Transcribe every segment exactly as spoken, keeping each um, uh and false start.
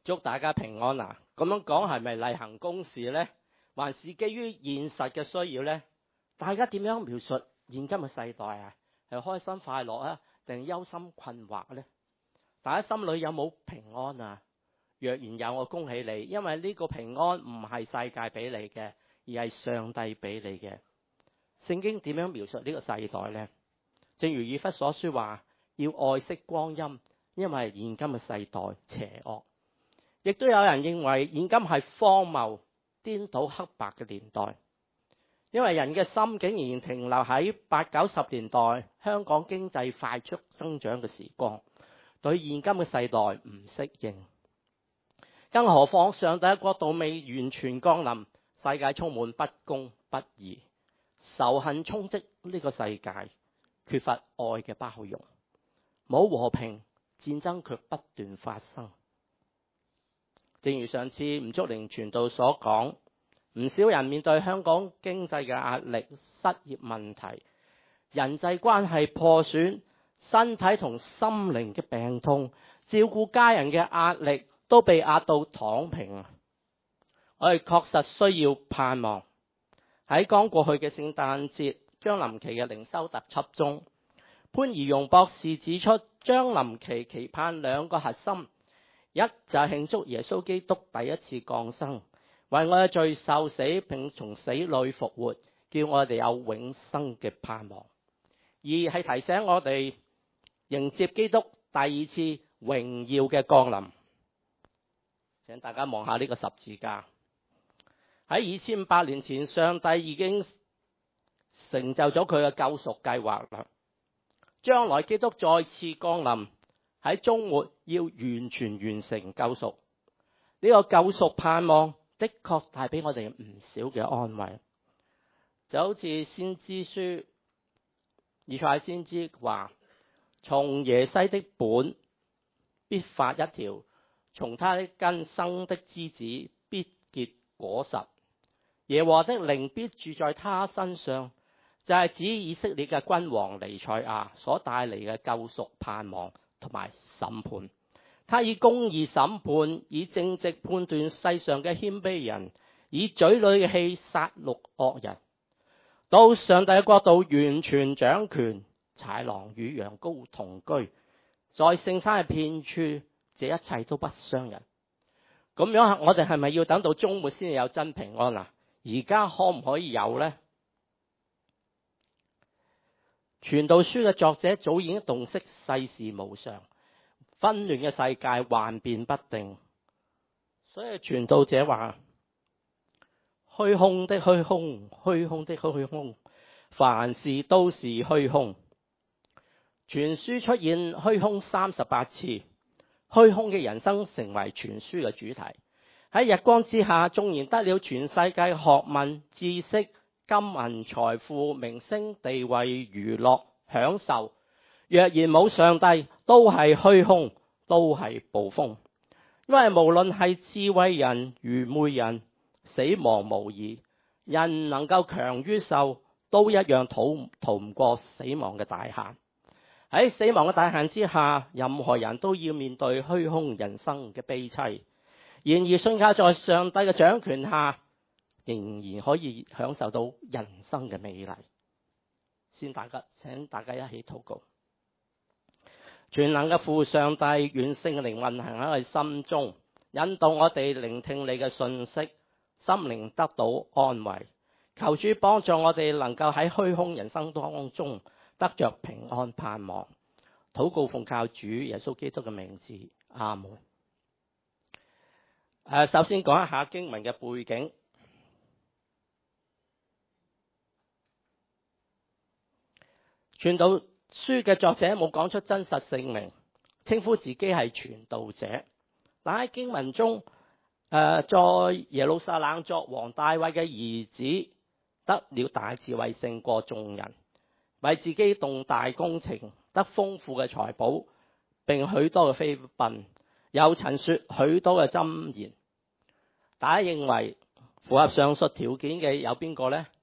祝大家平安啊！咁樣講係咪例行公事呢？還是基於現實嘅需要呢？大家點樣描述現今嘅世代啊？係開心快樂啊，定憂心困惑呢？大家心裏有冇平安啊？若然有，我恭喜你，因為呢個平安唔係世界俾你嘅，而係上帝俾你嘅。聖經點樣描述呢個世代呢？正如以弗所書話，要愛惜光陰，因為現今嘅世代邪惡。亦都有人認為現今係荒謬、顛倒黑白嘅年代，因為人嘅心竟然停留喺八九十年代香港經濟快速增長嘅時光，對現今嘅世代唔適應。更何況上帝嘅國度未完全降臨，世界充滿不公不義，仇恨充斥呢個世界，缺乏愛嘅包容，冇和平，戰爭卻不斷發生。正如上次吳竹玲傳道所講，唔少人面對香港經濟嘅壓力、失業問題、人際關係破損、身體同心靈嘅病痛、照顧家人嘅壓力，都被壓到躺平。我哋確實需要盼望。喺剛過去嘅聖誕節將臨期嘅靈修特輯中，潘怡容博士指出，將臨期期盼兩個核心。一就係慶祝耶穌基督第一次降生，為我哋罪受死並從死裏復活，叫我哋有永生嘅盼望。二係提醒我哋迎接基督第二次榮耀嘅降臨。請大家望下呢個十字架，喺二千五百年前，上帝已經成就咗佢嘅救贖計劃啦。將來基督再次降臨，喺終末要完全完成救贖，呢、這個救贖盼望的確帶俾我哋唔少嘅安慰。就好似先知書以賽亞先知話，從耶西的本必發一條，從他的根生的枝子必結果實，耶和華的靈必住在他身上，就係、是、指以色列嘅君王彌賽亞所帶嚟嘅救贖盼望同埋審判。他以公義審判，以正直判斷世上嘅謙卑人，以嘴裏嘅氣殺戮惡人。到上帝嘅國度完全掌權，豺狼與羊羔同居，在聖山嘅遍處，這一切都不傷人。咁樣我哋係咪要等到終末先有真平安啊？而家可唔可以有呢？傳道書嘅作者早已經洞悉世事無常，紛亂嘅世界幻變不定，所以傳道者話：虛空的虛空，虛空的虛空，凡事都是虛空。全書出現虛空三十八次，虛空嘅人生成為全書嘅主題。喺日光之下，縱然得了全世界學問、知識、金銀財富、名聲地位、娛樂享受，若然冇上帝，都係虛空，都係暴風。因為無論係智慧人、愚昧人，死亡無疑，人能夠強於獸，都一樣逃逃唔過死亡嘅大限。喺死亡嘅大限之下，任何人都要面對虛空人生嘅悲凄。然而信靠在上帝嘅掌權下，仍然可以享受到人生嘅美麗。先大家請大家一起禱告。全能嘅父上帝，願聖靈運行喺我哋心中，引導我哋聆聽你嘅信息，心靈得到安慰。求主幫助我哋能夠喺虛空人生當中得着平安盼望。禱告奉靠主耶穌基督嘅名字，阿門。誒，首先講一下經文嘅背景。傳道書嘅作者冇講出真實姓名，稱呼自己係傳道者。但喺經文中，誒，在耶路撒冷作王大衛嘅兒子，得了大智慧勝過眾人，為自己動大工程，得豐富嘅財寶，並許多嘅妃嬪，又陳說許多嘅箴言。大家認為符合上述條件嘅有邊個呢？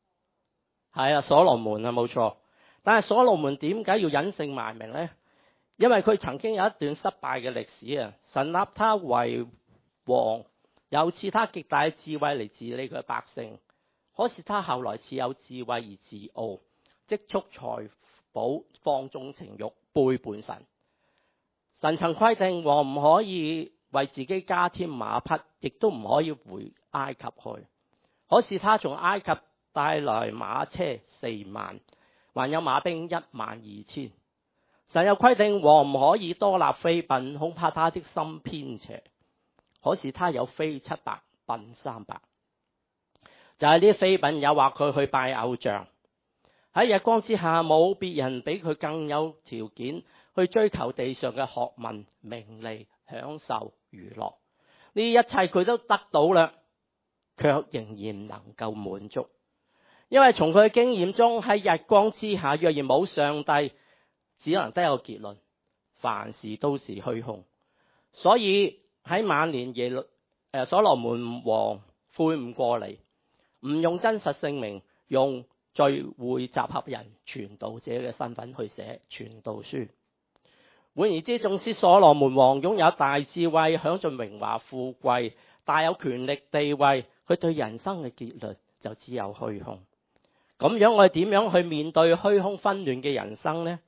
係啊，所羅門啊，冇錯。但係所羅門點解要隱姓埋名呢？ 因為佢曾經有一段失敗嘅歷史啊，神立他為王，又賜他極大嘅智慧嚟治理佢嘅百姓。可是他後來恃有智慧而自傲，積蓄財寶，放縱情慾，背叛神。神曾規定王唔可以為自己加添馬匹，亦都唔可以回埃及去。可是他從埃及帶來馬車四萬，還有馬兵一萬二千。神又規定王唔可以多納妃嬪，恐怕他的心偏邪。可是他有妃七百，嬪三百。就係呢啲妃嬪誘惑佢去拜偶像。喺日光之下，冇別人比佢更有條件去追求地上嘅學問、名利、享受、娛樂。呢一切佢都得到啦，卻仍然唔能夠滿足。因為從佢嘅經驗中，喺日光之下，若然冇上帝，只能得一個結論：凡事都是虛空。所以喺晚年耶律誒所羅門王悔悟過嚟，唔用真實姓名，用聚會集合人傳道者嘅身份去寫傳道書。換言之，縱使所羅門王擁有大智慧，享盡榮華富貴，大有權力地位，佢對人生嘅結論就只有虛空。咁樣我哋點樣去面對虛空紛亂嘅人生呢？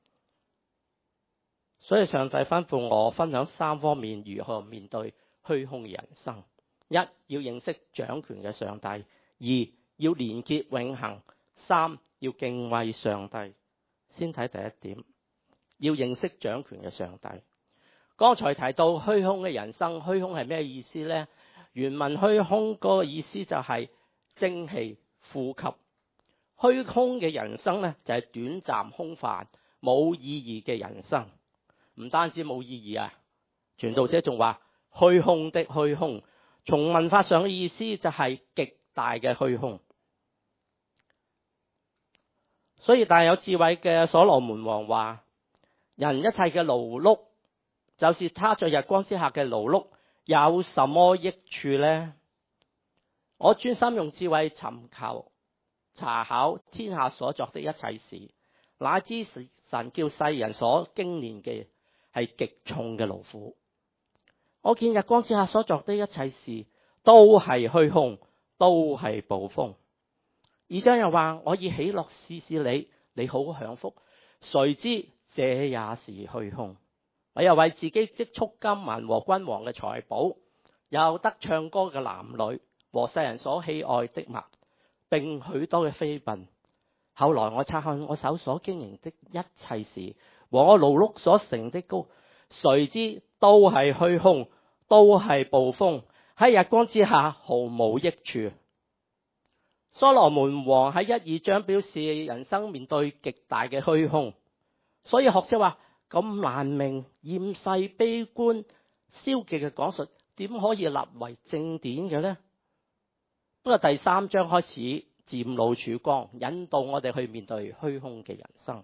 所以上帝吩咐我分享三方面如何面對虛空嘅人生：一、要認識掌權嘅上帝；二、要連結永恆；三、要敬畏上帝。先睇第一點，要認識掌權嘅上帝。剛才提到虛空嘅人生，虛空係咩意思呢？原文虛空嗰個意思就係蒸汽、呼吸。虛空嘅人生呢，就係短暫空泛、冇意義嘅人生。唔單止冇意義啊，傳道者仲話虛空的虛空，從文法上嘅意思就係極大嘅虛空。所以大有智慧嘅所羅門王話：人一切嘅勞碌，就是他在日光之下嘅勞碌，有什麼益處呢？我專心用智慧尋求查考天下所作的一切事，乃知神叫世人所經練嘅係極重嘅勞苦。我見日光之下所作的一切事都係虛空，都係捕風。二章又話：我以喜樂試試你，你好享福，誰知這也是虛空。我又為自己積蓄金銀和君王嘅財寶，又得唱歌嘅男女和世人所喜愛的物，並許多嘅妃嬪。後來我察看我手所經營的一切事和我勞碌所成的高，誰知都係虛空，都係捕風，喺日光之下毫無益處。所羅門王喺一二章表示人生面對極大嘅虛空，所以學者話咁難明、厭世、悲觀、消極嘅講述，點可以立為正典嘅呢？不過第三章開始漸露曙光，引導我哋去面對虛空嘅人生。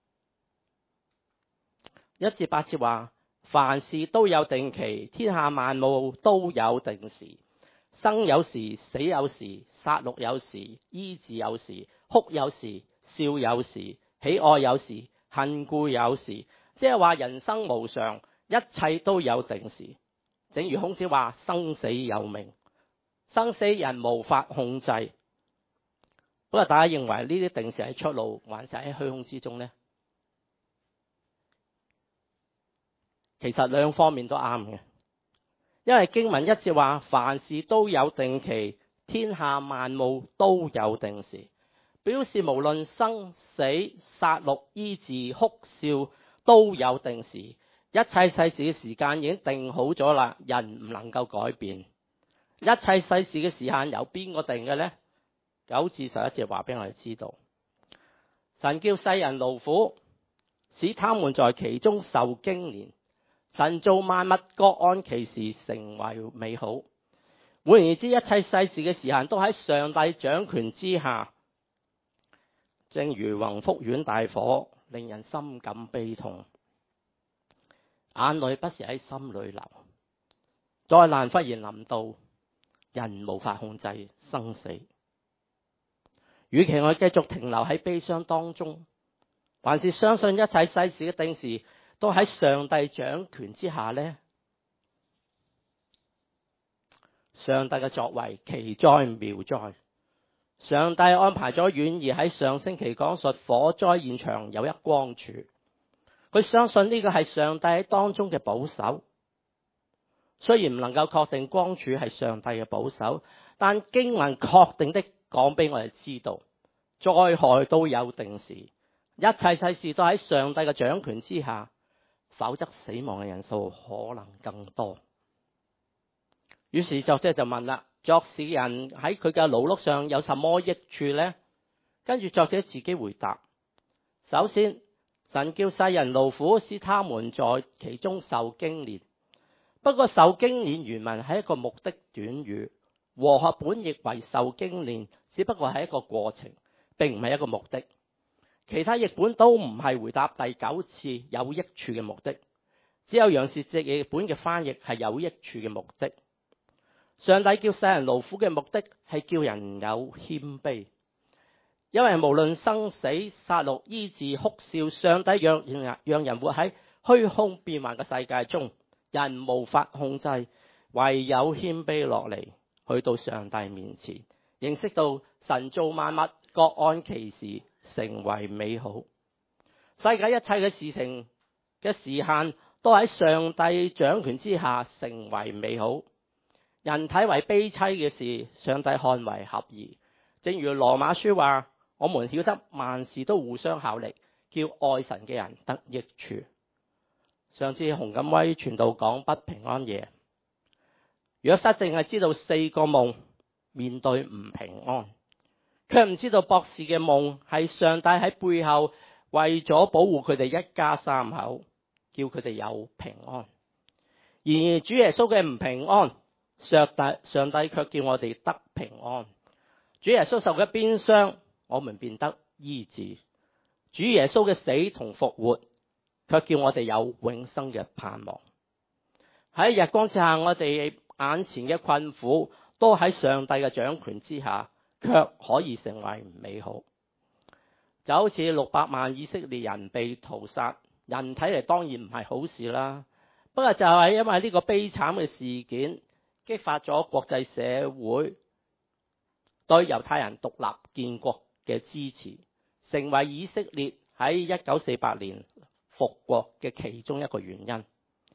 一至八節話：凡事都有定期，天下萬物都有定時。生有時，死有時，殺戮有時，醫治有時，哭有時，笑有時，喜愛有時，恨惡有時。即係話人生無常，一切都有定時。正如孔子話：生死有命，生死人無法控制。不過大家認為呢啲定時係出路，還是喺虛空之中呢？其實兩方面都啱嘅。因為經文一節話：凡事都有定期，天下萬物都有定時，表示無論生死、殺戮、醫治、哭笑都有定時。一切世事嘅時間已經定好咗啦，人唔能夠改變。一切世事嘅時間由邊個定嘅呢？九至十一節話俾我哋知道，神叫世人勞苦，使他們在其中受經練。神造萬物各按其時成為美好。換言之，一切世事嘅時間都喺上帝掌權之下。正如宏福苑大火，令人心感悲痛，眼淚不時喺心裏流。災難忽然臨到，人無法控制生死。與其我繼續停留喺悲傷當中，還是相信一切世事嘅定時都喺上帝掌權之下呢？上帝嘅作為奇哉妙哉。上帝安排咗婉兒喺上星期講述火災現場有一光柱，佢相信呢個係上帝喺當中嘅保守。雖然唔能夠確定光柱係上帝嘅保守，但經文確定的講俾我哋知道，災害都有定時，一切世事都喺上帝嘅掌權之下，否則死亡嘅人數可能更多。於是作者就問啦，作事人喺佢嘅勞碌上有什麼益處呢？跟住作者自己回答，首先，神叫世人勞苦，使他們在其中受經練。不過受經練原文係一個目的短語，和合本譯為受經練，只不過係一個過程，並唔係一個目的。其他譯本都唔係回答第九次有益處嘅目的，只有楊氏譯本嘅翻譯係有益處嘅目的。上帝叫世人勞苦嘅目的係叫人有謙卑，因為無論生死、殺戮、醫治、哭笑，上帝讓人讓人活喺虛空變幻嘅世界中，人無法控制，唯有謙卑落嚟，去到上帝面前，認識到神造萬物各按其時，成為美好。世界一切嘅事情嘅時限都喺上帝掌權之下，成為美好。人睇為悲淒嘅事，上帝看為合宜。正如羅馬書話，我們曉得萬事都互相效力，叫愛神嘅人得益處。上次洪錦威傳道講不平安夜，約瑟淨係知道四個夢面對唔平安，卻唔知道博士嘅夢係上帝喺背後為咗保護佢哋一家三口，叫佢哋有平安。然而主耶穌嘅唔平安，上帝上帝卻叫我哋得平安。主耶穌受嘅鞭傷，我們便得醫治。主耶穌嘅死同復活，卻叫我哋有永生嘅盼望。喺日光之下，我哋眼前嘅困苦都喺上帝嘅掌權之下，卻可以成為美好。就好似六百萬以色列人被屠殺，人睇嚟當然唔係好事啦。不過就係因為呢個悲慘嘅事件，激發咗國際社會對猶太人獨立建國嘅支持，成為以色列喺一九四八年復國嘅其中一個原因。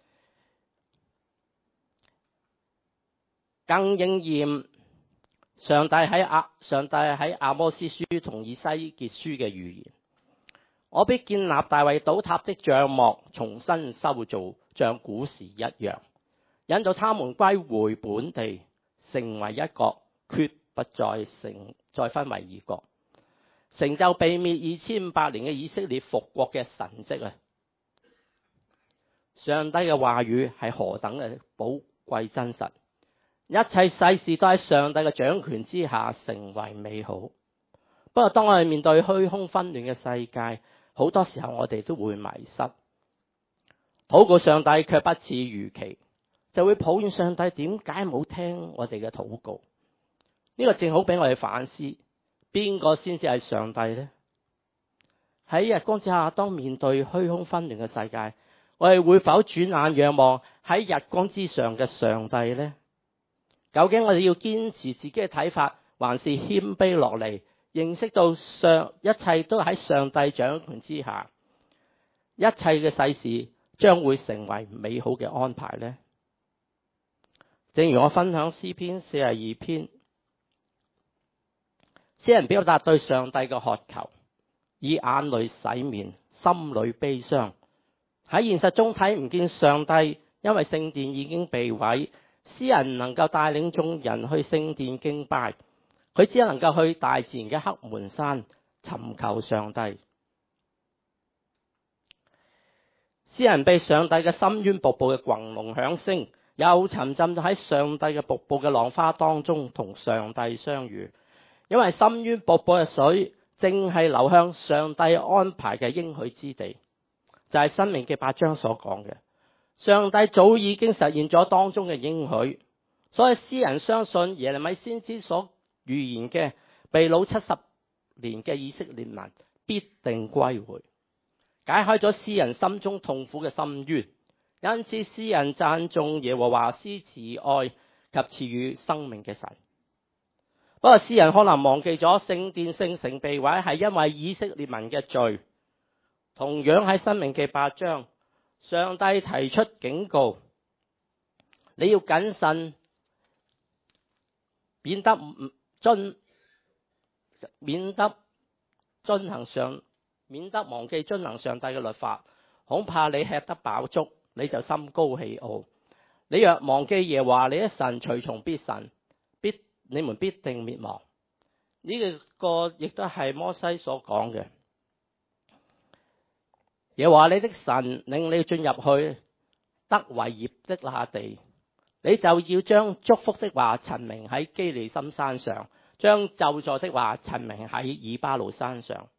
更應驗上帝喺阿上帝喺阿摩司書同以西結書嘅預言，我必建立大衛倒塌的帳幕，重新修造，像古時一樣，引導他們歸回本地，成為一國，決不再成再分為二國，成就被滅二千五百年嘅以色列復國嘅神蹟啊！上帝嘅話語係何等嘅寶貴真實，一切世事都喺上帝嘅掌權之下，成為美好。不過當我哋面對虛空紛亂嘅世界，好多時候我哋都會迷失，禱告上帝卻不似預期，就會抱怨上帝點解冇聽我哋嘅禱告。呢個正好俾我哋反思，邊個先至係上帝呢？喺日光之下，當面對虛空紛亂嘅世界，我哋會否轉眼仰望喺日光之上嘅上帝呢？究竟我哋要堅持自己嘅睇法，還是謙卑落嚟，認識到上一切都喺上帝掌權之下，一切嘅世事將會成為美好嘅安排呢？正如我分享詩篇四十二篇，詩人表達對上帝嘅渴求，以眼淚洗面，心裏悲傷。喺現實中睇唔見上帝，因為聖殿已經被毀，詩人唔能夠帶領眾人去聖殿敬拜，佢只能夠去大自然嘅黑門山尋求上帝。詩人被上帝嘅深淵瀑布嘅轟隆響聲，又沉浸喺上帝嘅瀑布嘅浪花當中，同上帝相遇。因為深淵瀑布嘅水正係流向上帝安排嘅應許之地，就係申命記八章所講嘅。上帝早已經實現咗當中嘅應許，所以詩人相信耶利米先知所預言嘅被擄七十年嘅以色列民必定歸回。 解開咗詩人心中痛苦嘅深淵。因此詩人讚頌耶和華施慈愛及賜予生命嘅神。不過詩人可能忘記咗聖殿聖城被毀係因為以色列民嘅罪。同樣喺申命記八章，上帝提出警告，你要謹慎，免得唔遵，免得遵行上，免得忘記遵行上帝嘅律法，恐怕你吃得飽足，你就心高氣傲。你若忘記耶和華你的神，隨從別神，必你們必定滅亡。呢、這個亦都係摩西所講嘅。耶和華你的神領你進入去得為業的那地，你就要將祝福的話陳明喺基利心山上，將咒詛的話陳明喺以巴路山上。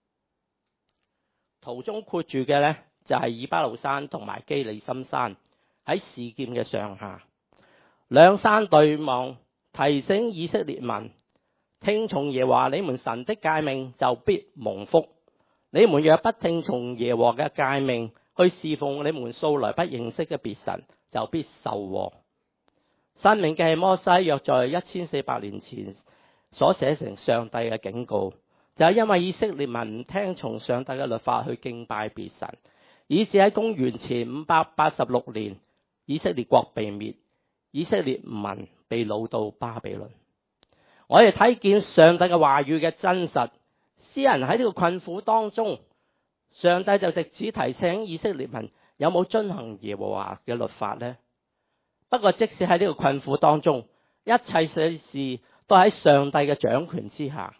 圖中括住嘅呢，就係以巴路山同埋基利心山喺示劍嘅上下，兩山對望，提醒以色列民聽從耶和華你們神的誡命，就必蒙福。你們若不聽從耶和華嘅誡命，去侍奉你們素來不認識嘅別神，就必受禍。申命記係摩西約在一千四百年前所寫成上帝嘅警告，就係因為以色列民唔聽從上帝嘅律法去敬拜別神，以致喺公元前五百八十六年，以色列國被滅，以色列民被擄到巴比倫。我哋睇見上帝嘅話語嘅真實。詩人喺呢個困苦當中，上帝就藉此提醒以色列民有冇遵行耶和華嘅律法呢？不過即使喺呢個困苦當中，一切世事都喺上帝嘅掌權之下。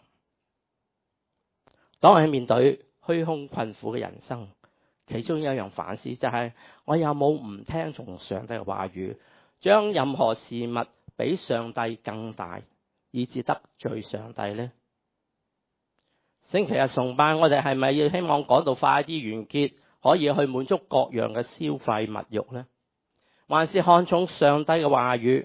當我喺面對虛空困苦嘅人生，其中有一樣反思就係、是、我有冇唔聽從上帝嘅話語，將任何事物比上帝更大，以致得罪上帝呢？星期日崇拜，我哋係咪要希望講到快啲完結，可以去滿足各樣嘅消費物慾呢？還是看重上帝嘅話語？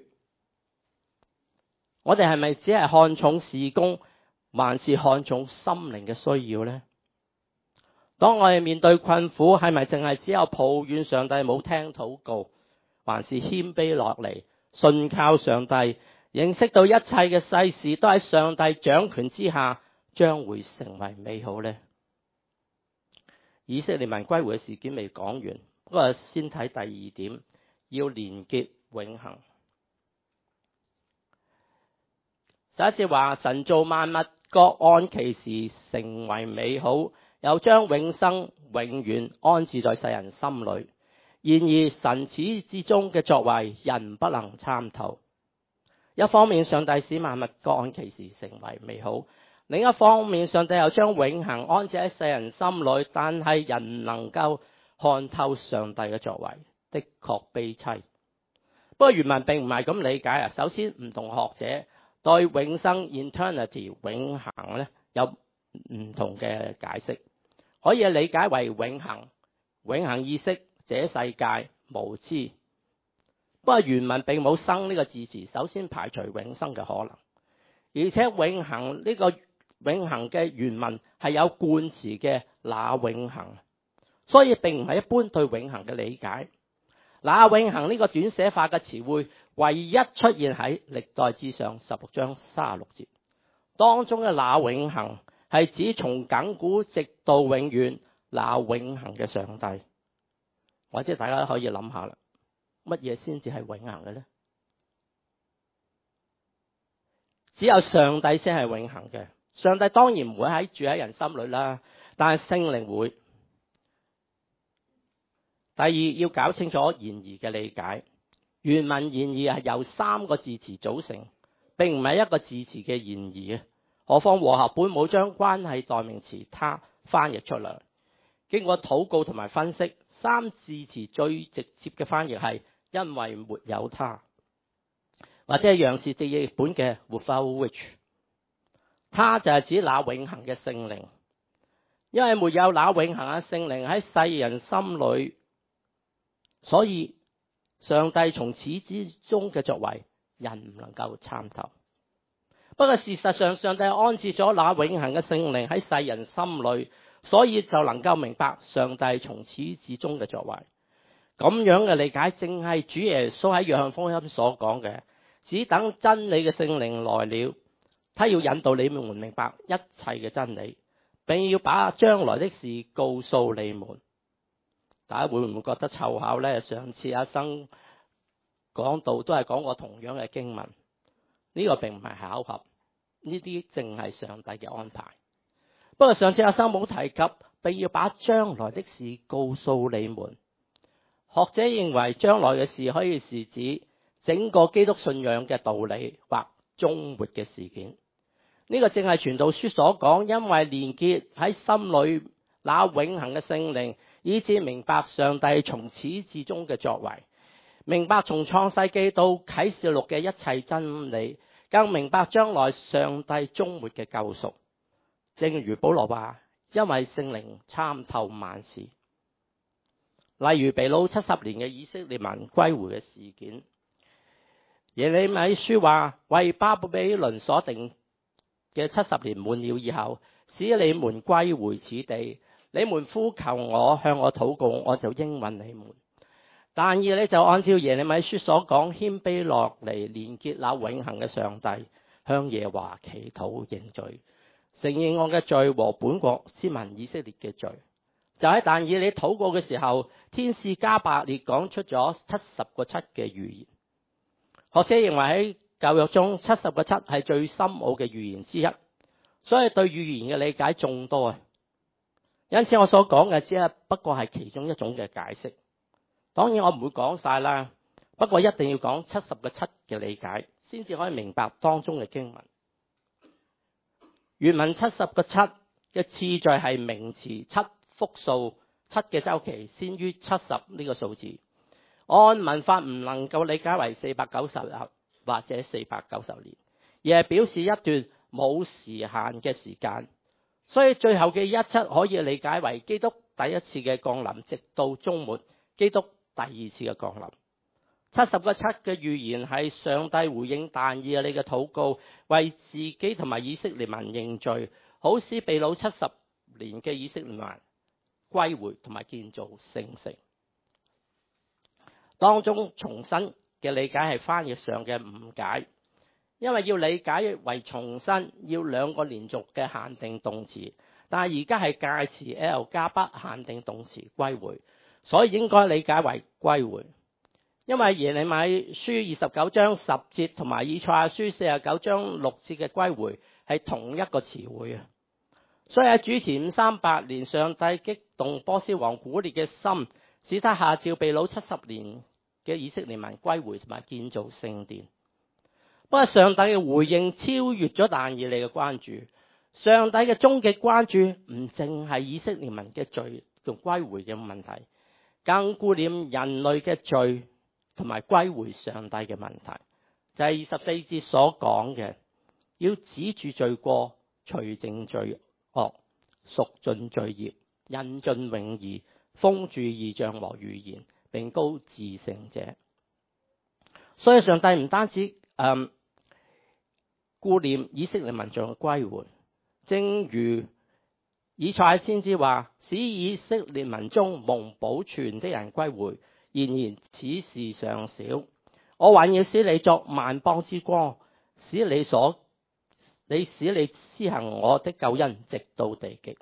我哋係咪只係看重事工，還是看重心靈嘅需要呢？當我哋面對困苦，係咪淨係只有抱怨上帝冇聽禱告，還是謙卑落嚟，信靠上帝，認識到一切嘅世事都喺上帝掌權之下，將會成為美好呢？以色列民歸回嘅事件未講完，不過先睇第二點，要連結永恆。上一節話神造萬物各按其時成為美好，又將永生永遠安置在世人心裏。然而神始至終嘅作為，人不能參透。一方面上帝使萬物各按其時成為美好，另一方面，上帝又將永恆安置喺世人心裏，但係人能夠看透上帝嘅作為，的確悲凄。不過原文並唔係咁理解啊。首先，唔同學者對永生 eternity 永恆咧有唔同嘅解釋，可以理解為永恆、永恆意識、這世界、無知。不過原文並冇生呢個字詞，首先排除永生嘅可能，而且永恆呢個永恆嘅原文係有冠詞嘅那永恆，所以並唔係一般對永恆嘅理解。那永恆呢個短寫法嘅詞彙唯一出現喺歷代志上十六章三十六節當中嘅那永恆，係指從亙古直到永遠那永恆嘅上帝。或者大家可以諗下啦，乜嘢先至係永恆嘅呢？只有上帝先係永恆嘅。上帝當然唔會喺住喺人心裏啦，但係聖靈會。第二，要搞清楚然而嘅理解。原文然而係由三個字詞組成，並唔係一個字詞嘅然而。何況和合本冇將關係代名詞他翻譯出嚟。經過禱告同埋分析，三字詞最直接嘅翻譯係因為沒有他，或者係楊氏直譯本嘅 without which。他就係指那永恆嘅聖靈，因為沒有那永恆嘅聖靈喺世人心裏，所以上帝從始至終嘅作為，人唔能夠參透。不過事實上，上帝安置咗那永恆嘅聖靈喺世人心裏， 所以就能夠明白上帝從始至終嘅作為。咁樣嘅理解正係主耶穌喺約翰福音所講嘅，只等真理嘅聖靈來了，他要引導你們明白一切嘅真理，並要把將來的事告訴你們。大家會唔會覺得湊巧呢？上次阿生講道都係講過同樣嘅經文，呢個並唔係巧合，呢啲正係上帝嘅安排。不過上次阿生冇提及，並要把將來的事告訴你們。學者認為將來嘅事可以是指整個基督信仰嘅道理或終末嘅事件。呢個正係傳道書所講，因為連結喺心裏那永恆嘅聖靈，以致明白上帝從始至終嘅作為，明白從創世記到啟示錄嘅一切真理，更明白將來上帝終末嘅救贖。正如保羅話，因為聖靈參透萬事。例如被擄七十年嘅以色列民歸回嘅事件，耶利米書話，為巴比倫所定嘅七十年滿了以後，使你們歸回此地，你們呼求我，向我禱告，我就應允你們。但以理就按照耶利米書所講，謙卑落嚟，連結那永恆嘅上帝，向耶和華祈禱認罪，承認我嘅罪和本國之民以色列嘅罪。就喺但以理禱告嘅時候，天使加百列講出咗七十個七嘅預言。學者認為喺舊約中，七十個七係最深奧嘅預言之一，所以對預言嘅理解眾多啊。因此我所講嘅只係不過係其中一種嘅解釋。當然我唔會講晒啦，不過一定要講七十個七嘅理解，先至可以明白當中嘅經文。原文七十個七嘅次序係名詞七。複數七嘅周期先於七十呢個數字，按文法唔能夠理解為四百九十日或者四百九十年，而係表示一段冇時限嘅時間。所以最後嘅一七可以理解為基督第一次嘅降臨，直到終末基督第二次嘅降臨。七十個七嘅預言係上帝回應但以理嘅禱告，為自己同埋以色列民認罪，好使被擄七十年嘅以色列民歸回同埋建造聖城。當中重新嘅理解係翻譯上嘅誤解，因為要理解為重新要兩個連續嘅限定動詞，但係而家係介詞 L 加不限定動詞歸回，所以應該理解為歸回。因為耶利米書二十九章十節同埋以賽亞書四十九章六節嘅歸回係同一個詞彙啊。所以喺主前五三八年，上帝激動波斯王古列嘅心，使他下詔被擄七十年嘅以色列民歸回同埋建造聖殿。不過上帝嘅回應超越咗但以理嘅關注，上帝嘅終極關注唔淨係以色列民嘅罪同歸回嘅問題，更顧念人類嘅罪同埋歸回上帝嘅問題。就係二十四節所講嘅，要止住罪過，除淨罪惡，贖盡罪孽，印盡永義，封住異象和預言，並膏至聖者。所以上帝唔單止誒顧念以色列民眾嘅歸回，正如以賽亞先知話，使以色列民中蒙保存的人歸回。然而此事尚少，我還要使你作萬邦之光，使你所你使你施行我的救恩，直到地極。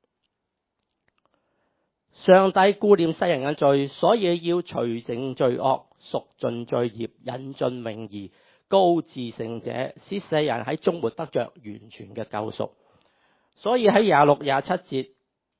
上帝顧念世人嘅罪，所以要除淨罪惡，贖盡罪孽，引進永義，膏至聖者，使世人喺終末得着完全嘅救贖。所以喺廿六廿七節，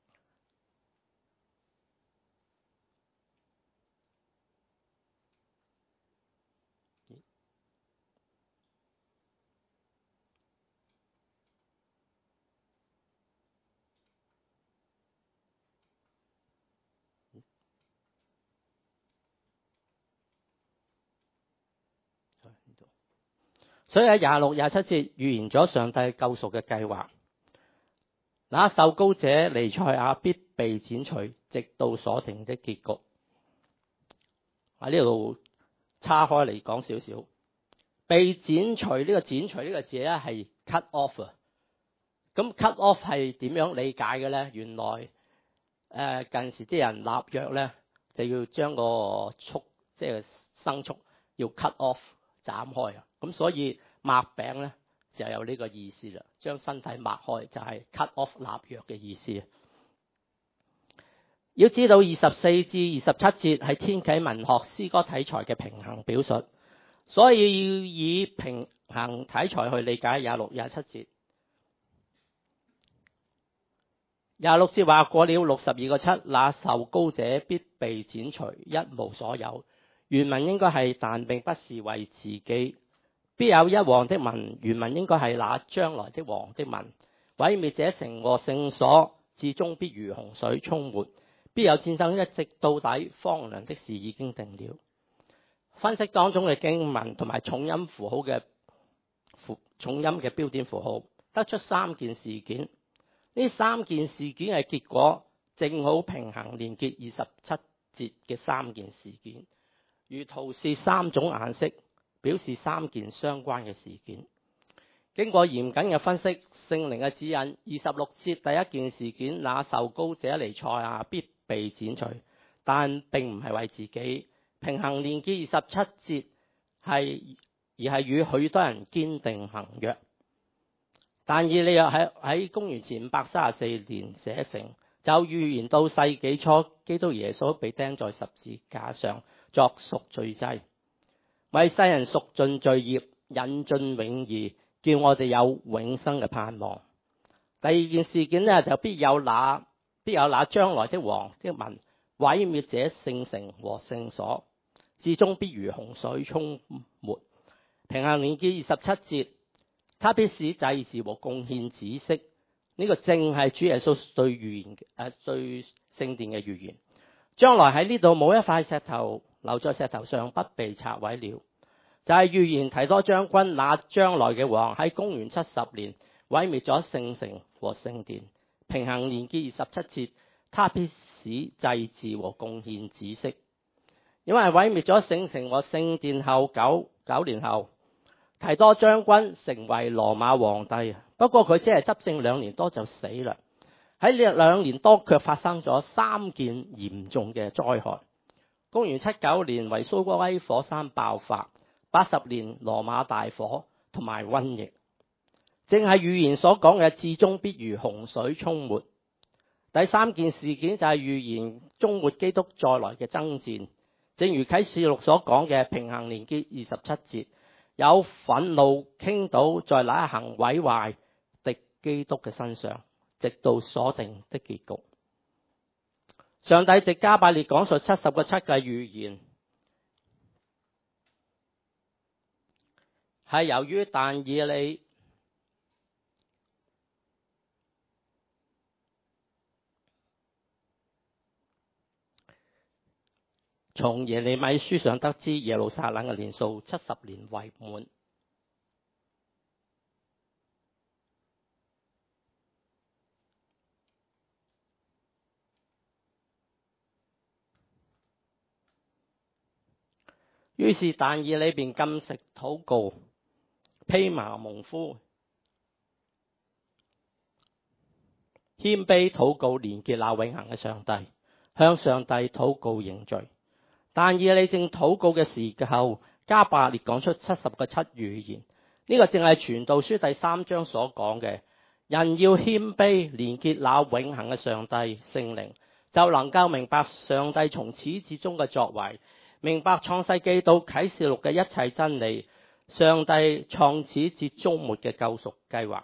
所以喺廿六廿七節預言咗上帝救贖嘅計劃。那受膏者彌賽亞必被剪除，直到所定的結局。喺呢度叉開嚟講少少，被剪除呢個剪除呢個字咧係 cut off， 咁 cut off 係點樣理解嘅咧？原來誒、呃、近時啲人立約咧，就要將個畜即係牲畜要 cut off 斬開啊。咁所以擘餅咧就有呢個意思啦，將身體擘開就係 cut off 立約嘅意思。要知道二十四至二十七節係天啟文學詩歌體裁嘅平衡表述，所以要以平衡體裁去理解廿六、廿七節。廿六節話過了六十二個七，那受膏者必被剪除，一無所有。原文應該係但並不是為自己，必有一王的民。原文應該係那將來的王的民。毀滅這城和聖所，至終必如洪水沖沒。必有戰爭一直到底，荒涼的事已經定了。分析當中嘅經文同埋重音符號嘅重音嘅標點符號，得出三件事件。呢三件事件嘅結果正好平衡連結二十七節嘅三件事件，如圖示三種顏色，表示三件相關嘅事件。經過嚴謹嘅分析，聖靈嘅指引，二十六節第一件事件，那受膏者彌賽亞必被剪除，但並唔係為自己。平衡連結二十七節係而係與許多人堅定盟約。但以理約喺喺公元前五百三十四年寫成，就預言到世紀初基督耶穌被釘在十字架上作贖罪祭，為世人贖盡罪孽，引進永義，叫我哋有永生嘅盼望。第二件事件呢，就必有那必有那將來的王的民毀滅這聖城和聖所，至終必如洪水沖沒。平衡連結二十七節，他必使祭祀和貢獻止息。呢、這個正係主耶穌對預言誒對聖殿嘅預言。將來喺呢度冇一塊石頭留在石頭上不被拆毀了，就係、是、預言提多將軍那將來嘅王喺公元七十年毀滅咗聖城和聖殿。平衡連結二十七節，他必使祭祀和貢獻止息。因為毀滅咗聖城和聖殿後九九年後，提多將軍成為羅馬皇帝，不過佢只係執政兩年多就死啦。喺呢兩年多卻發生咗三件嚴重嘅災害。公元七九年維蘇威火山爆發，八十年羅馬大火同埋瘟疫，正係預言所講嘅至終必如洪水沖沒。第三件事件就係預言終末基督再來嘅爭戰，正如啟示錄所講嘅平衡連結二十七節，有憤怒傾倒在那一行毀壞敵基督嘅身上，直到所定的結局。上帝藉加百列講述七十個七嘅預言，係由於但以理從耶利米書上得知耶路撒冷嘅年數七十年為滿。於是但以理便禁食禱告，披麻蒙灰，謙卑禱告，連結那永恆嘅上帝，向上帝禱告認罪。但以理正禱告嘅時候，加百列講出七十個七預言。呢、這個正係傳道書第三章所講嘅，人要謙卑，連結那永恆嘅上帝聖靈，就能夠明白上帝從始至終嘅作為，明白創世記到啟示錄嘅一切真理，上帝創始至終末嘅救贖計劃。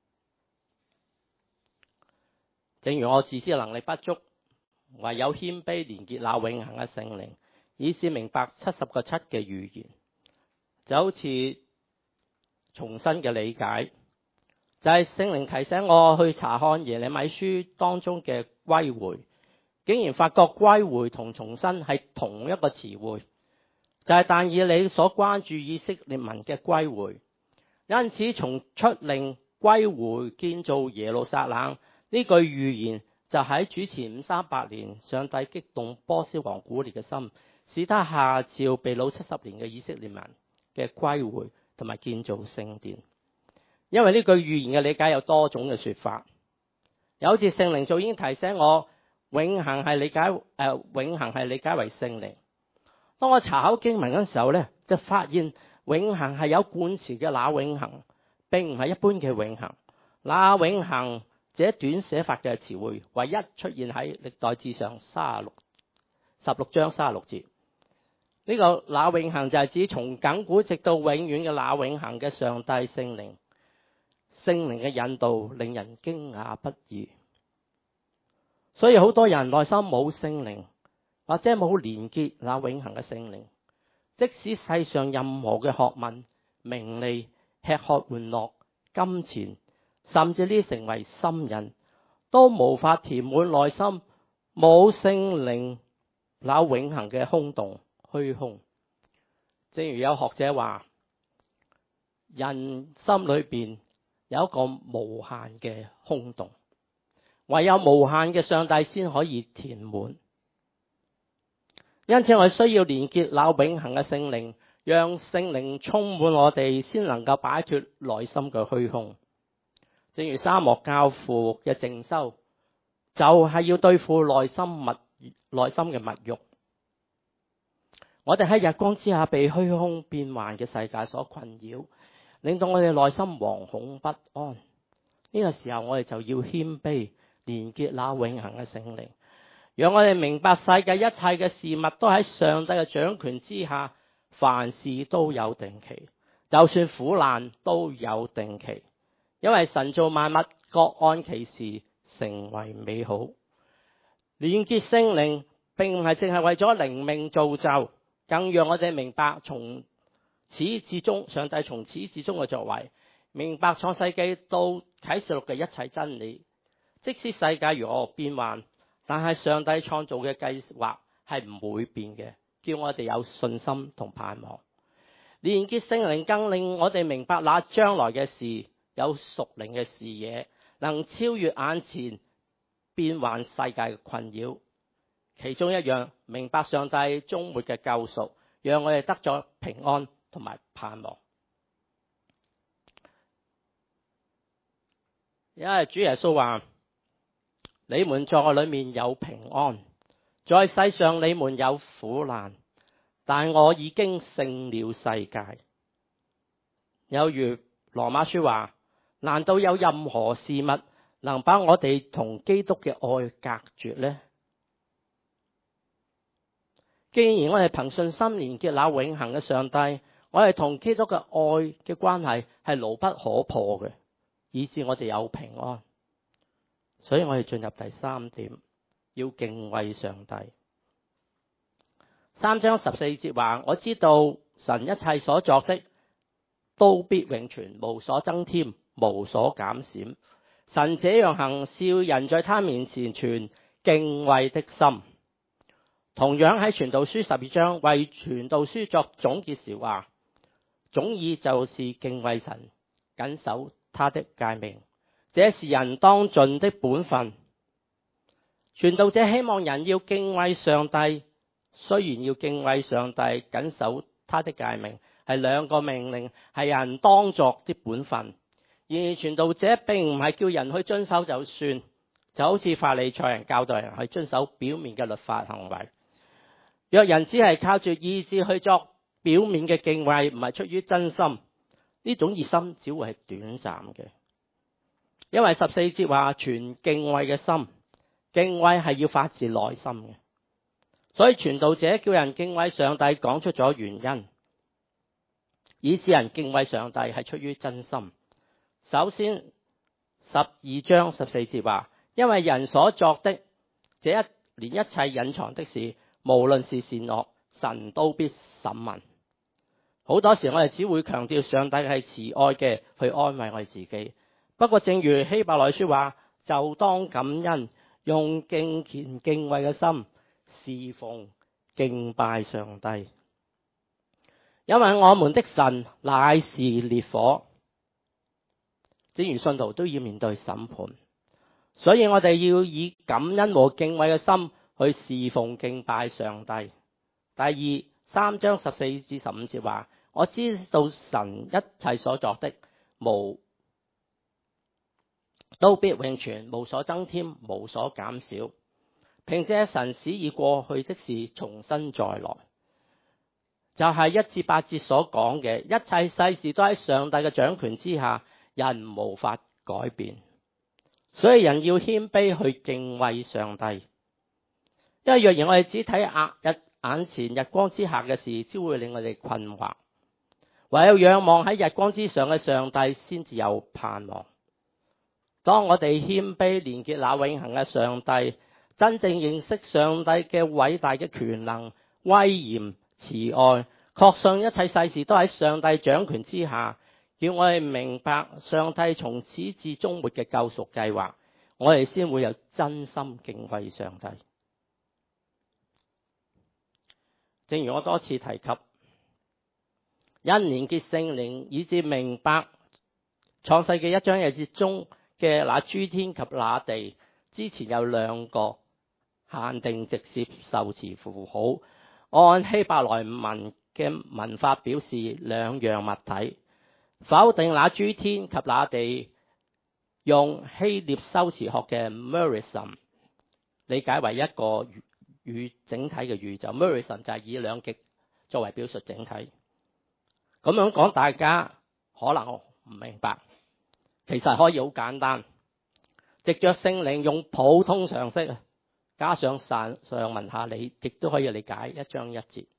正如我自知能力不足，唯有謙卑連結那永恆嘅聖靈，以致明白七十個七嘅預言，就好似重新嘅理解，就係、是、聖靈提醒我去查看耶利米書當中嘅歸回，竟然發覺歸回同重新係同一個詞彙，就係、是、但以理所關注以色列民嘅歸回。因此從出令歸回建造耶路撒冷呢句預言，就喺主前五三八年，上帝激動波斯王古列嘅心，使他下詔被擄七十年嘅以色列民嘅歸回同埋建造聖殿。 因為呢句預言嘅理解有多種嘅說法。有好似聖靈就已經提醒我，永恆係理解誒、呃，永恆係理解為聖靈。當我查考經文嗰陣時候咧，就發現永恆係有冠詞嘅那永恆，並唔係一般嘅永恆。那永恆這短寫法嘅詞彙，唯一出現喺歷代志上三十六十六章三十六節。呢、這個那永恆就係指從亙古直到永遠嘅那永恆嘅上帝聖靈。聖靈嘅引導令人驚訝不已，所以好多人內心冇聖靈，或者冇連結那永恆嘅聖靈，即使世上任何嘅學問、名利、吃喝玩樂、金錢，甚至呢成為心癮，都無法填滿內心冇聖靈那永恆嘅空洞虛空。正如有學者話，人心裏邊有一個無限嘅空洞，唯有無限嘅上帝先可以填滿。因此我哋需要連結那永恆嘅聖靈，讓聖靈充滿我哋，先能夠擺脫內心嘅虛空。正如沙漠教父嘅靜修，就係、是、要對付內心物內心嘅物慾。我哋喺日光之下被虛空變幻嘅世界所困擾，令到我哋內心惶恐不安。呢、這個時候我哋就要謙卑，連結那永恆嘅聖靈，讓我哋明白世界一切嘅事物都喺上帝嘅掌權之下，凡事都有定期，就算苦難都有定期，因為神造萬物各按其時成為美好。連結聖靈並唔係淨係為咗靈命造就，更讓我哋明白從始至終上帝從始至終嘅作為，明白創世紀到啟示錄嘅一切真理。即使世界如何變幻，但係上帝創造嘅計劃係唔會變嘅，叫我哋有信心同盼望。連結聖靈更令我哋明白那將來嘅事，有屬靈嘅視野，能超越眼前變幻世界嘅困擾。其中一樣，明白上帝終末嘅救贖，讓我哋得咗平安同埋盼望。因為主耶穌話：你們在我裏面有平安，在世上你們有苦難，但我已經勝了世界。有如羅馬書話：難道有任何事物能把我哋同基督嘅愛隔絕呢？既然我哋憑信心連結那永恆嘅上帝，我哋同基督嘅愛嘅關係係牢不可破嘅，以致我哋有平安。所以我哋進入第三點，要敬畏上帝。三章十四節話：我知道神一切所作的都必永存，無所增添，無所減少。神這樣行，是要人在他面前存敬畏的心。同樣喺傳道書十二章為傳道書作總結時話：總意就是敬畏神，謹守他的誡命，這是人當盡的本分。傳道者希望人要敬畏上帝，雖然要敬畏上帝，謹守他的誡命係兩個命令，係人當作的本分。而傳道者並唔係叫人去遵守就算，就好似法利賽人教導人去遵守表面嘅律法行為。若人只係靠住意志去作表面嘅敬畏，唔係出於真心，呢種熱心只會係短暫嘅。因為十四節話存敬畏嘅心，敬畏係要發自內心嘅。所以傳道者叫人敬畏上帝，講出咗原因，以致人敬畏上帝係出於真心。首先十二章十四節話：因為人所作的這一連一切隱藏的事，無論是善惡，神都必審問。好多時我哋只會強調上帝係慈愛嘅，去安慰我哋自己。不過正如希伯來書話，就當感恩，用敬虔敬畏嘅心侍奉敬拜上帝。因為我們的神乃是烈火，正如信徒都要面對審判，所以我哋要以感恩和敬畏嘅心去侍奉敬拜上帝。第二，三章十四至十五節話：我知道神一切所作的無都必永存，無所增添，無所減少。憑藉神使已過去的事重新再來，就係一至八節所講嘅，一切世事都喺上帝嘅掌權之下，人無法改變。所以人要謙卑去敬畏上帝，因為若然我哋只睇日眼前日光之下嘅事，只會令我哋困惑。唯有仰望喺日光之上嘅上帝，先至有盼望。當我哋謙卑連結那永恆嘅上帝，真正認識上帝嘅偉大嘅權能、威嚴、慈愛，確信一切世事都喺上帝掌權之下，叫我哋明白上帝從始至終末嘅救贖計劃，我哋先會有真心敬畏上帝。正如我多次提及，因連結聖靈，以致明白創世記一章廿節中嘅那諸天及那地，之前有兩個限定直接受詞符號，按希伯來文嘅文法表示兩樣物體。否定那諸天及那地，用希臘修辭學嘅 merism 理解為一個宇整體嘅宇宙。merism 就係以兩極作為表述整體。咁樣講，大家可能唔明白，其實可以好簡單，藉着聖靈用普通常識，加上上上文下理，亦都可以理解一章一節。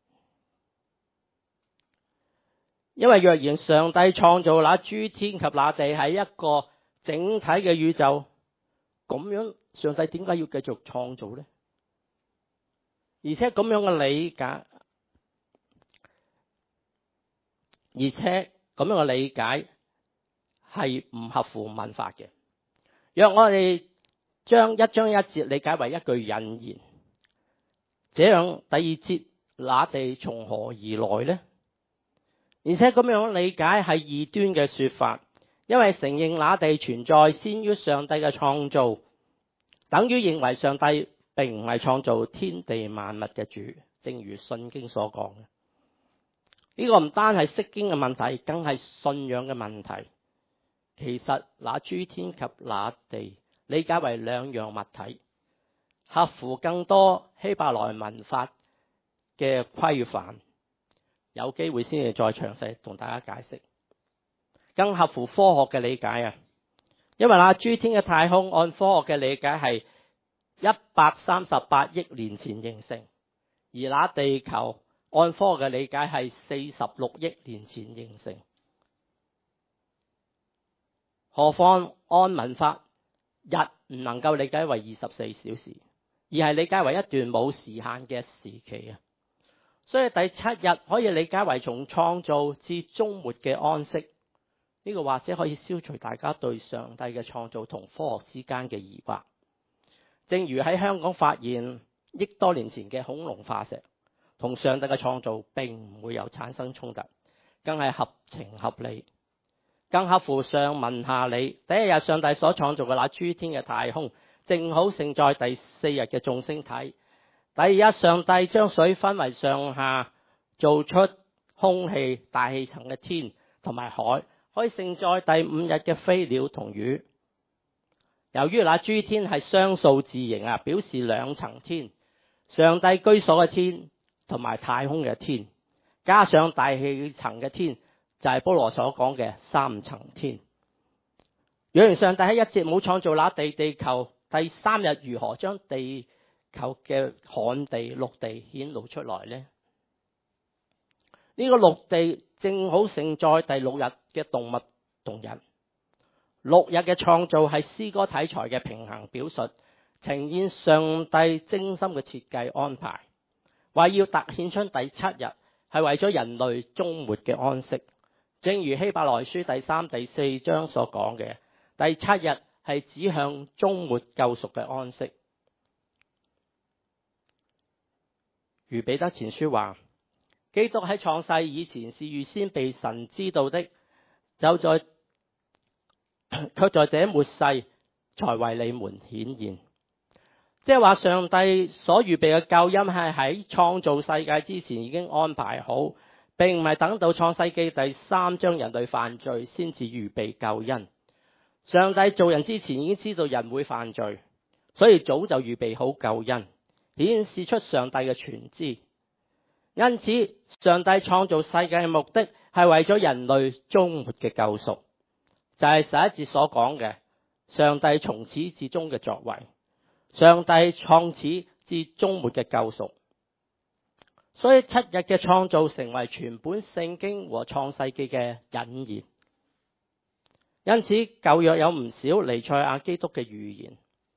因為若然上帝創造那諸天及那地係一個整體嘅宇宙，咁樣上帝點解要繼續創造呢？而且咁樣嘅理解，而且咁樣嘅理解係唔合乎文法嘅。若我哋將一章一節理解為一句引言，這樣第二節那地從何而來呢？而且咁樣理解係異端嘅說法，因為承認那地存在先於上帝嘅創造，等於認為上帝並唔係創造天地萬物嘅主，正如信經所講嘅。呢個唔單係釋經嘅問題，更係信仰嘅問題。其實那諸天及那地理解為兩樣物體，合乎更多希伯來文法嘅規範。有機會先至再詳細同大家解釋，更合乎科學嘅理解啊！因為那諸天嘅太空按科學嘅理解係一百三十八億年前形成，而那地球按科學嘅理解係四十六億年前形成。何況按文法，日唔能夠理解為二十四小時，而係理解為一段冇時限嘅時期啊！所以第七日可以理解為從創造至終末嘅安息。呢個或者可以消除大家對上帝嘅創造同科學之間嘅疑惑。正如喺香港發現億多年前嘅恐龍化石，同上帝嘅創造並唔會有產生衝突，更係合情合理，更合乎上文下理。第一日上帝所創造嘅那諸天嘅太空，正好盛載第四日嘅眾星體。第二日上帝將水分為上下，做出空氣、大氣層嘅天同埋海，可以盛載第五日嘅飛鳥同魚。由於那諸天係雙數字形啊，表示兩層天，上帝居所嘅天同埋太空嘅天，加上大氣層嘅天，就係保羅所講嘅三層天。若然上帝喺一節冇創造那地地球，第三日如何將地球嘅旱地陸地顯露出來呢？呢、這個陸地正好盛載第六日嘅動物同人。六日嘅創造係詩歌體裁嘅平衡表述，呈現上帝精心嘅設計安排，為要凸顯出第七日係為咗人類終末嘅安息。正如希伯來書第三、第四章所講嘅，第七日係指向終末救贖嘅安息。如彼得前書話，基督喺創世以前是預先被神知道的，就在卻在這末世才為你們顯現。即係話上帝所預備嘅救恩係喺創造世界之前已經安排好，並唔係等到創世記第三章人類犯罪先至預備救恩。 上帝造人之前已經知道人會犯罪，所以早就預備好救恩，顯示出上帝嘅全知。因此，上帝創造世界嘅目的係為咗人類終末嘅救贖，就係十一節所講嘅上帝從始至終嘅作為，上帝創始至終末嘅救贖。所以七日嘅創造成為全本聖經和創世記嘅引言。因此舊約有唔少彌賽亞基督嘅預言，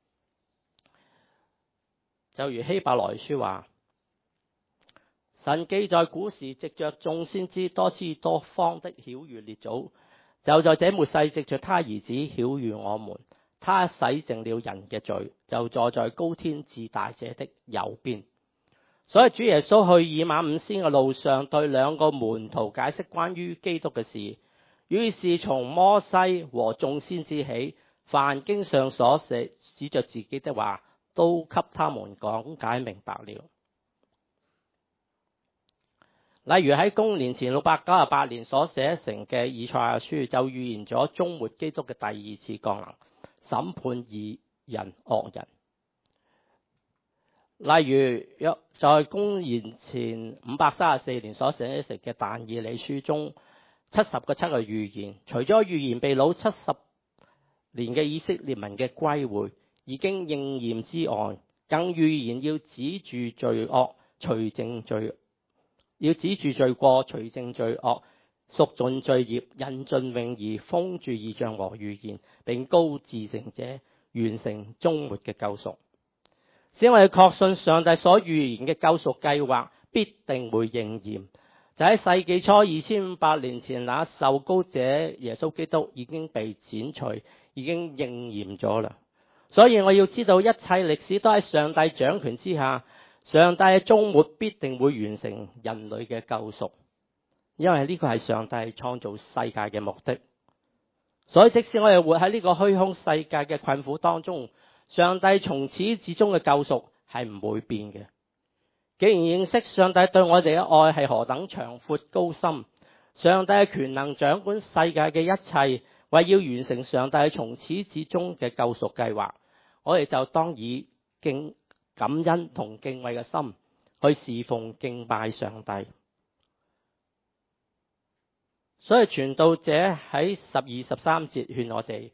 就如希伯來書話，神記在古時藉着眾先知多次多方的曉諭列祖，就在這末世藉着他兒子曉諭我們，他洗淨了人嘅罪，就坐在高天至大者的右邊。所以主耶穌去以馬忤斯嘅路上，對兩個門徒解釋關於基督嘅事，於是從摩西和眾先知起，凡經上所寫指着自己的話，都給他們講解明白了。例如喺公元年前六百九十八年所寫成嘅以賽亞書，就預言咗終末基督嘅第二次降臨，審判義人惡人。例如在公元前五百三十四年所寫成嘅但以理書中，七十個七個預言，除咗預言被擄七十年嘅以色列民嘅歸回已經應驗之外，更預言要止住罪惡，除淨罪，要止住罪過，除淨罪惡，贖盡罪孽，引進永義，封住異象和預言，並膏至聖者，完成終末嘅救贖。使我哋確信上帝所預言嘅救贖計劃必定會應驗。就喺世紀初二千五百年前，那受膏者耶穌基督已經被剪除，已經應驗咗啦。所以我要知道一切歷史都喺上帝掌權之下，上帝嘅終末必定會完成人類嘅救贖，因為呢個係上帝創造世界嘅目的。所以即使我哋活喺呢個虛空世界嘅困苦當中，上帝從始至終嘅救贖係唔會變嘅。既然認識上帝對我哋嘅愛係何等長闊高深，上帝嘅權能掌管世界嘅一切，為要完成上帝從始至終嘅救贖計劃，我哋就當以敬感恩同敬畏嘅心去侍奉敬拜上帝。所以傳道者喺十二十三節勸我哋，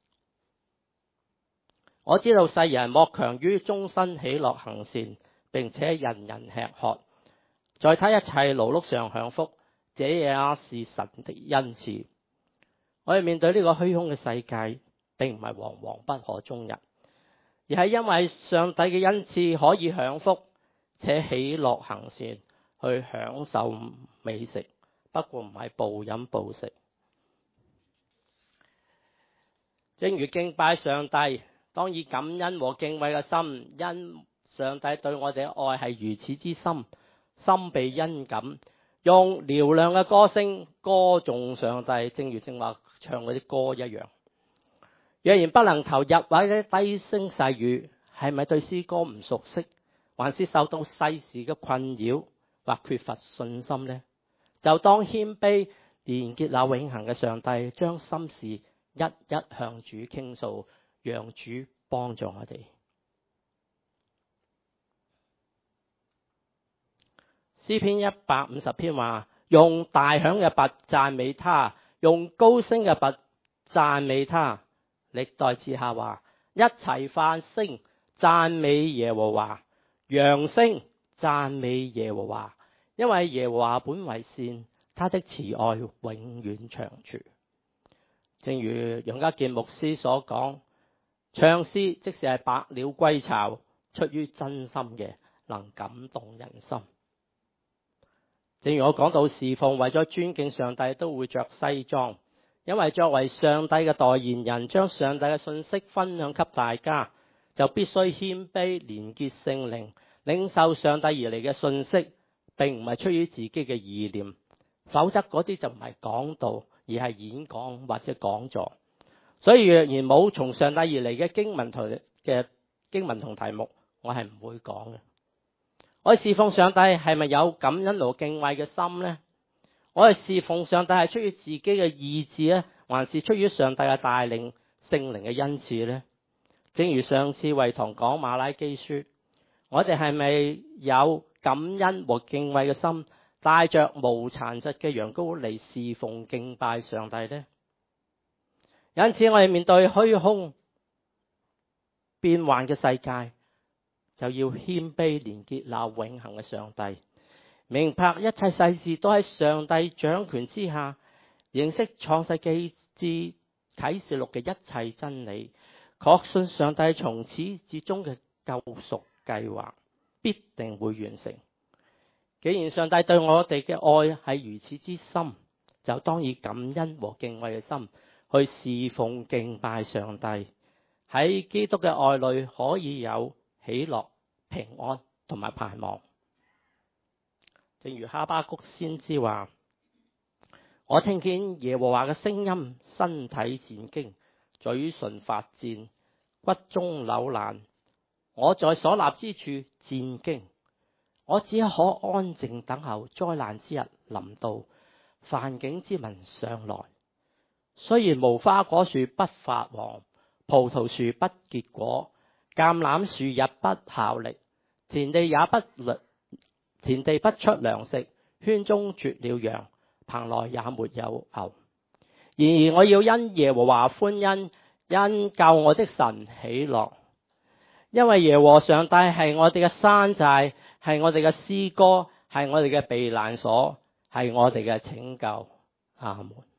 我知道世人莫強於終身喜樂行善，並且人人吃喝，在他一切勞碌上享福，這也是神的恩賜。我哋面對呢個虛空嘅世界，並唔係惶惶不可終日，而係因為上帝嘅恩賜可以享福，且喜樂行善，去享受美食，不過唔係暴飲暴食。正如敬拜上帝，當以感恩和敬畏嘅心，因上帝對我哋嘅愛係如此之深，心被恩感，用嘹亮嘅歌聲歌頌上帝，正如正話唱嗰啲歌一樣。若然不能投入或者低聲細語，係咪對詩歌唔熟悉，還是受到世事嘅困擾或缺乏信心呢？就當謙卑連結那永恆嘅上帝，將心事一一向主傾訴，讓主幫助我哋。詩篇一百五十篇話，用大響嘅鈸讚美他，用高聲嘅鈸讚美他。歷代志下話，一齊發聲讚美耶和華，揚聲讚美耶和華，因為耶和華本為善，他的慈愛永遠長存。正如楊家健牧師所講，唱詩即使係百鳥歸巢，出於真心嘅，能感動人心。正如我講到侍奉，為咗尊敬上帝都會着西裝，因為作為上帝嘅代言人，將上帝嘅信息分享給大家，就必須謙卑連結聖靈，領受上帝而嚟嘅信息，並唔係出於自己嘅意念，否則嗰啲就唔係講道，而係演講或者講座。所以若然冇從上帝而嚟嘅經文同嘅經文同題目，我係唔會講嘅。我哋侍奉上帝係咪有感恩和敬畏嘅心呢？我哋侍奉上帝係出於自己嘅意志呢，還是出於上帝嘅帶領， 聖靈嘅恩賜呢？正如上次為堂講馬拉基書，我哋係咪有感恩和敬畏嘅心，帶着無殘疾嘅羊羔嚟侍奉敬拜上帝呢？因此我哋面對虛空變幻嘅世界，就要謙卑連結那永恆嘅上帝，明白一切世事都喺上帝掌權之下，認識創世記至啟示錄嘅一切真理，確信上帝從始至終嘅救贖計劃必定會完成。既然上帝對我哋嘅愛係如此之深，就當以感恩和敬畏嘅心去侍奉敬拜上帝。喺基督嘅愛裏可以有喜樂、平安同埋盼望。正如哈巴谷先知話：我聽見耶和華嘅聲音，身體戰驚，嘴唇發顫，骨中朽爛。我在所立之處戰驚，我只可安靜等候災難之日臨到，犯境之民上來。雖然無花果樹不發黃，葡萄樹不結果，橄欖樹也不效力，田地也不田地不出糧食，圈中絕了羊，棚內也沒有牛。然而我要因耶和華歡欣，因救我的神喜樂。因為耶和華上帝係我哋嘅山寨，係我哋嘅詩歌，係我哋嘅避難所，係我哋嘅拯救。阿門。